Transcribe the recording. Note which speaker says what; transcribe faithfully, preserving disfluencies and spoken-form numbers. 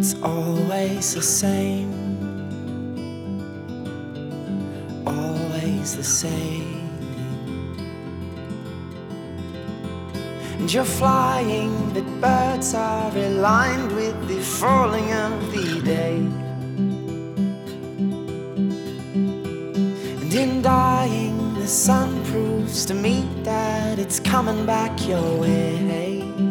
Speaker 1: Always the same, always the same. And you're flying, but birds are aligned with the falling of the day. And in dying, the sun proves to me that it's coming back your way.